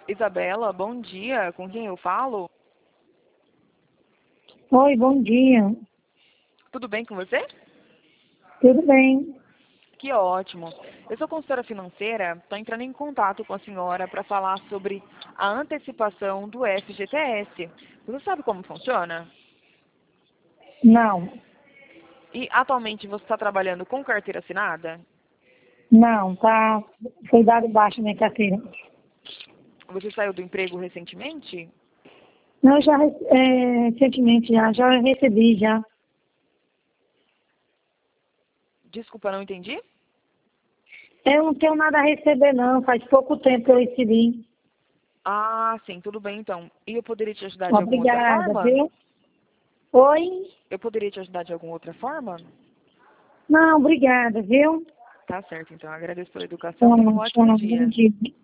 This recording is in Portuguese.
Isabela, bom dia. Com quem eu falo? Oi, bom dia. Tudo bem com você? Tudo bem? Que ótimo. Eu sou consultora financeira, estou entrando em contato com a senhora para falar sobre a antecipação do FGTS. Você sabe como funciona? Não, E atualmente você está trabalhando com carteira assinada? não, tá. Foi dado baixo minha carteira. Você saiu do emprego recentemente? Não, já recentemente já recebi já. Desculpa, não entendi? Eu não tenho nada a receber não, faz pouco tempo que eu recebi. Ah, sim, tudo bem então. E eu poderia te ajudar de alguma outra Obrigada, forma? viu? Oi? Eu poderia te ajudar de alguma outra forma? Não, obrigada, viu? Tá certo, então. Agradeço pela educação. Tenha um Tchau, ótimo tchau, bom dia. dia.